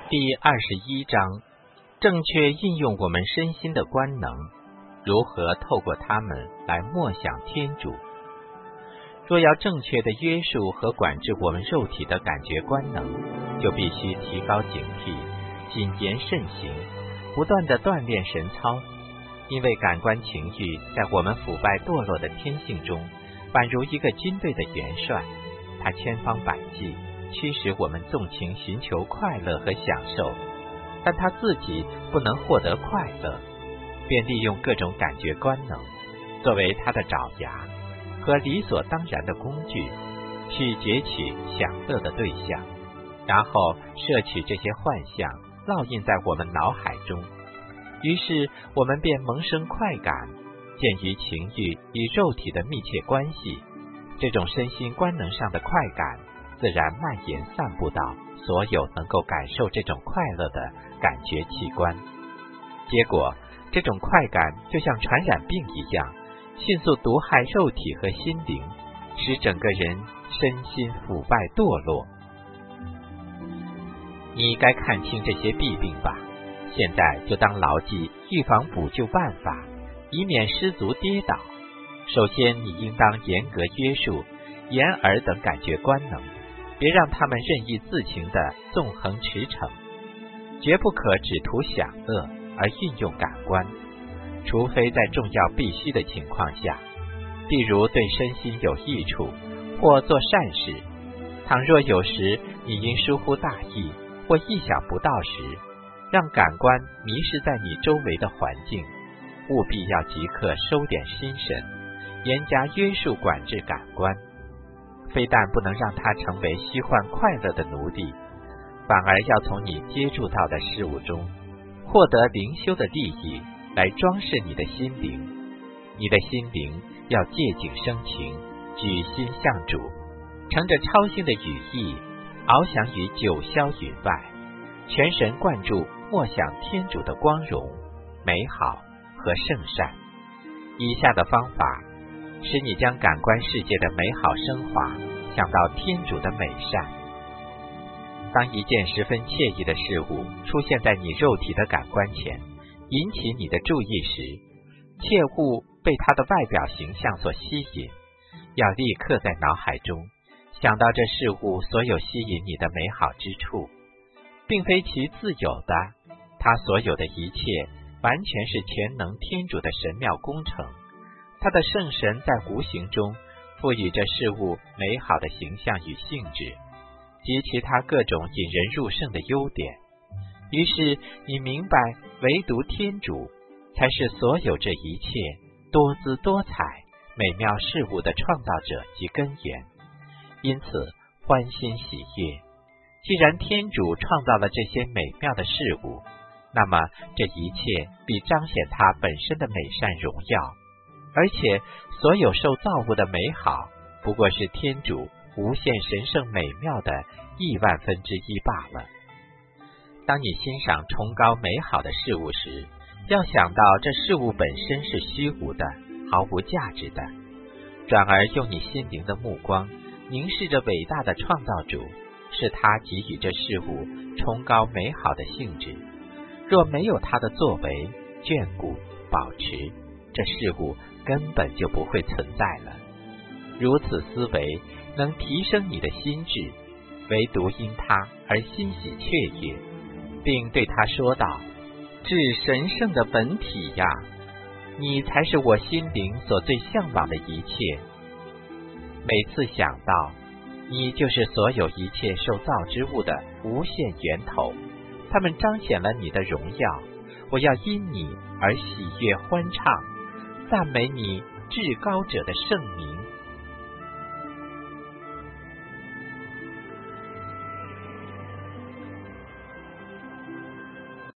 第21章，正确运用我们身心的官能，如何透过它们来默想天主。若要正确的约束和管制我们肉体的感觉官能，就必须提高警惕，谨言慎行，不断地锻炼神操。因为感官情欲在我们腐败堕落的天性中，宛如一个军队的元帅，他千方百计驱使我们纵情寻求快乐和享受，但他自己不能获得快乐，便利用各种感觉官能作为他的爪牙和理所当然的工具，去攫取享乐的对象，然后摄取这些幻象，烙印在我们脑海中。于是我们便萌生快感。鉴于情欲与肉体的密切关系，这种身心官能上的快感自然蔓延散布到所有能够感受这种快乐的感觉器官。结果这种快感就像传染病一样，迅速毒害肉体和心灵，使整个人身心腐败堕落。你该看清这些弊病吧，现在就当牢记预防补救办法，以免失足跌倒。首先，你应当严格约束眼耳等感觉官能，别让他们任意自行的纵横驰骋，绝不可只图享乐而运用感官，除非在重要必须的情况下，例如对身心有益处或做善事。倘若有时你因疏忽大意或意想不到时，让感官迷失在你周围的环境，务必要即刻收敛心神，严加约束管制感官，非但不能让它成为虚幻快乐的奴隶，反而要从你接触到的事物中获得灵修的利益，来装饰你的心灵。你的心灵要借景生情，举心向主，乘着超性的羽翼，翱翔于九霄云外，全神贯注默想天主的光荣、美好和圣善。以下的方法使你将感官世界的美好升华想到天主的美善。当一件十分惬意的事物出现在你肉体的感官前，引起你的注意时，切勿被它的外表形象所吸引，要立刻在脑海中想到这事物所有吸引你的美好之处，并非其自有的，它所有的一切完全是全能天主的神妙工程。他的圣神在无形中赋予这事物美好的形象与性质，及其他各种引人入胜的优点。于是你明白，唯独天主才是所有这一切多姿多彩美妙事物的创造者及根源，因此欢欣喜悦。既然天主创造了这些美妙的事物，那么这一切必彰显他本身的美善荣耀，而且所有受造物的美好不过是天主无限神圣美妙的1/1000罢了。当你欣赏崇高美好的事物时，要想到这事物本身是虚无的，毫无价值的，转而用你心灵的目光凝视着伟大的创造主，是他给予这事物崇高美好的性质。若没有他的作为、眷顾、保持，这事物根本就不会存在了。如此思维能提升你的心智，唯独因他而欣喜雀跃，并对他说道：至神圣的本体呀，你才是我心灵所最向往的一切。每次想到你就是所有一切受造之物的无限源头，它们彰显了你的荣耀，我要因你而喜悦欢唱，赞美你至高者的圣名。